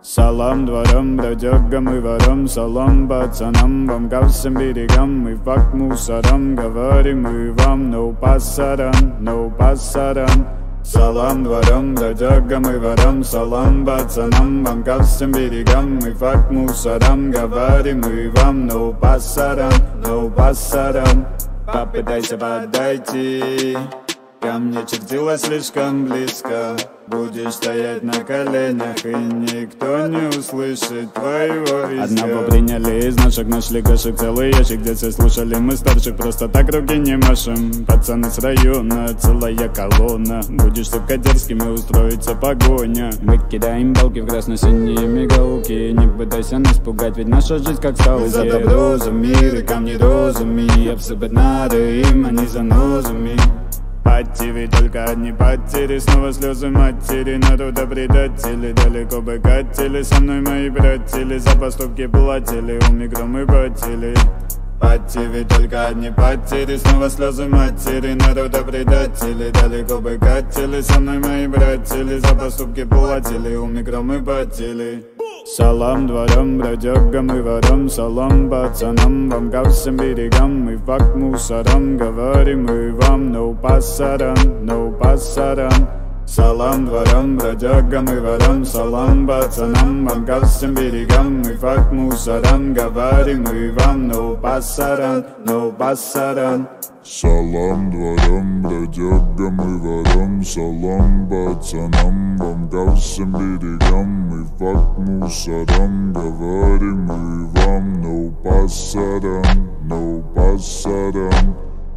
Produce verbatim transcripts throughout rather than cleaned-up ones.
Салам дворам, бродягам и ворам, салам пацанам, вам ко всем берегам. Мы факт мусорам, говорим мы вам, no пассаран, no пассаран. Салам дворам, бродягам и ворам, салам пацанам, вам ко всем берегам. Мы факт мусорам, говорим мы вам, no пассаран, no пассаран. Попытайся подойти ко мне, чертила слишком близко. Будешь стоять на коленях, и никто не услышит твоего визга. Одного приняли из наших, нашли кошек целый ящик. Дети слушали мы старших, просто так руки не машем. Пацаны с района, целая колонна. Будешь только дерзким, и устроится погоня. Мы кидаем палки в красно-синие мигалки. Не пытайся нас пугать, ведь наша жизнь как стала. За добро, за мир и камни розами. Обсыпать надо им, а не занозами. Потери, только одни потери, снова слезы матери. Народа предатели, далеко бы катили. Со мной мои братья, за поступки платили, у микро мы потели. Потери, только одни потери, снова слезы матери. Народа предатели, далеко бы катили. Со мной мои братья, за поступки платили, у микро мы потели. Салам дворам, бродягам и ворам, салам пацанам, вам ко всем берегам. Мы факт мусорам, говорим мы вам, no пассаран, no пассаран. Салам дворам, бродягам и ворам, салам пацанам, вам ко всем берегам. Мы факт мусорам, говорим мы вам, no пассаран, no пассаран. Салам дворам, бродягам и ворам, салам пацанам, вам ко всем берегам. Мы факт мусорам, говорим мы вам, no пассаран, no пассаран.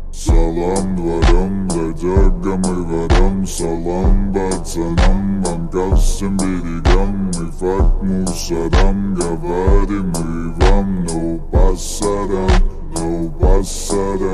Салам дворам, бродягам и ворам, салам пацанам, вам ко всем берегам. Мы факт мусорам, говорим мы вам, no пассаран.